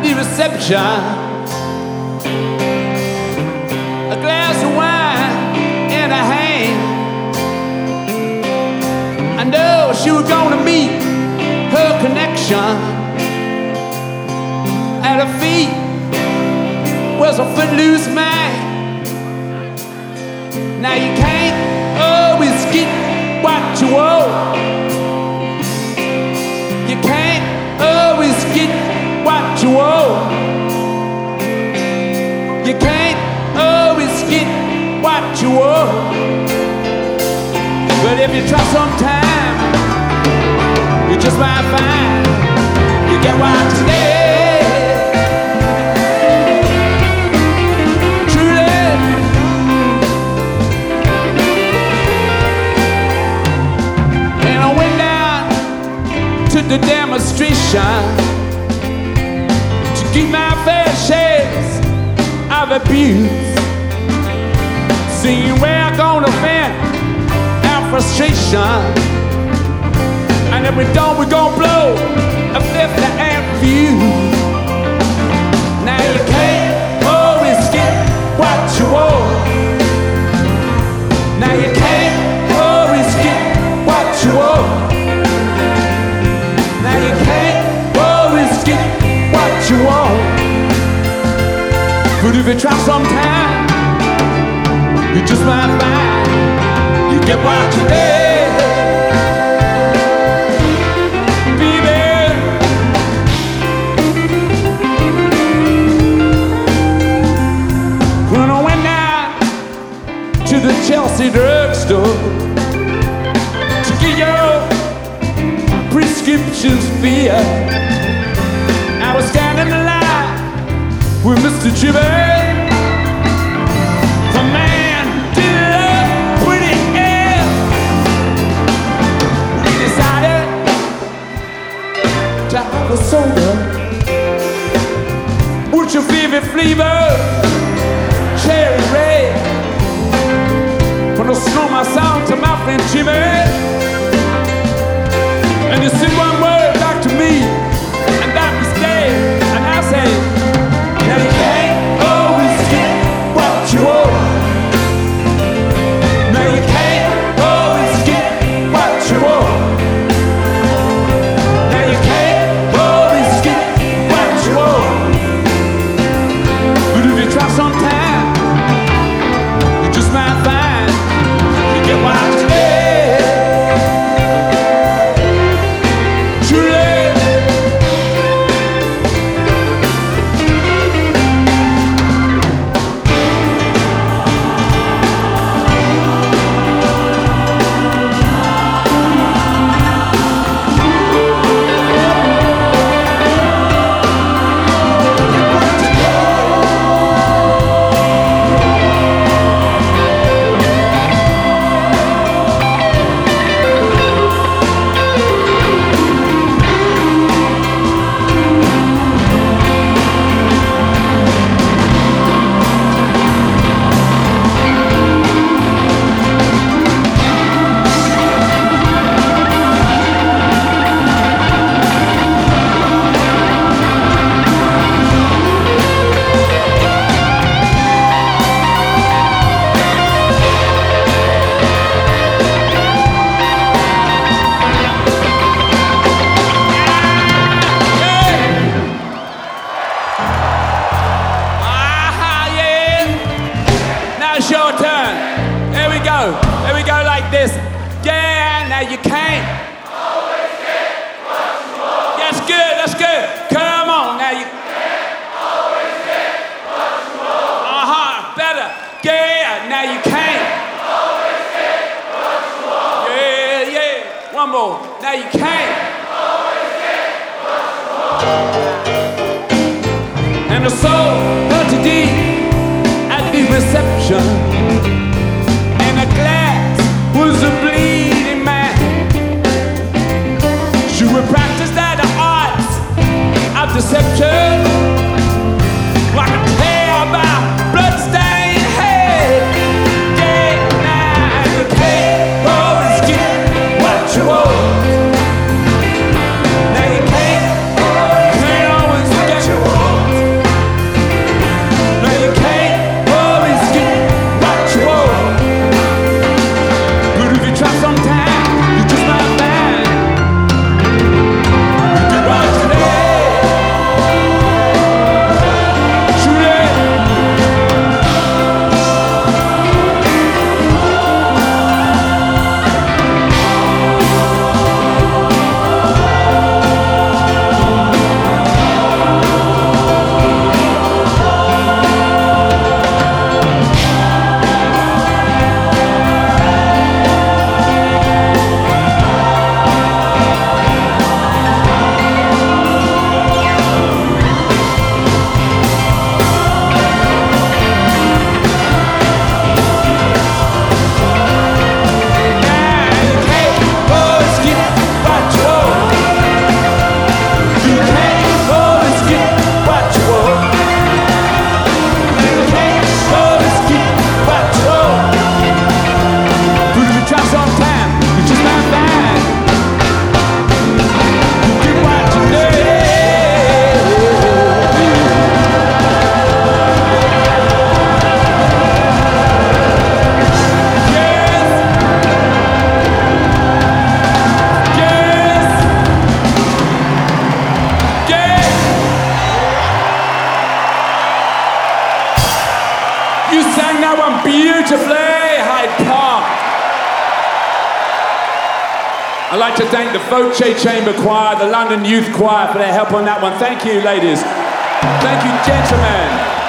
the reception, a glass of wine in her hand. I know she was gonna meet her connection. At her feet was a footloose man. Now you can't always get what you want. You can't always get what you want. You can't always get what you want. But if you try sometime, you just might find you get what you need. The demonstration to keep my fair shares of abuse, seeing where I'm gonna vent our frustration, and if we don't, we're gonna blow a 50 amp fuse. Now you can't always get what you want. Now you can't always get what you want. Now you can't always get what you want. But if you try sometime, you just might find you get what you need. Baby, when I went down to the Chelsea drugstore to get your prescriptions filled, I was standing in line with Mr. Jibber. The man did love pretty ill. He decided to have a soda. What's your favorite flavor? Cherry red. When I slow my sound to my friend Jimmy, and you said one word back to me, and that was dead. And I said, now you can't always get what you want. Now you can't always get what you want. Now you can't always get what you want. But if you try sometime, you just might find you get what you need. Now you can't always get what you want. And the soul hurt deep at the reception, and the glass was a bleeding man. She would practice that the arts of deception, like a tale about bloodstained head. Yeah, now you can't always get what you want. Now you can't always get what you want. like to thank the Voce Chamber Choir, the London Youth Choir for their help on that one. Thank you, ladies. Thank you, gentlemen.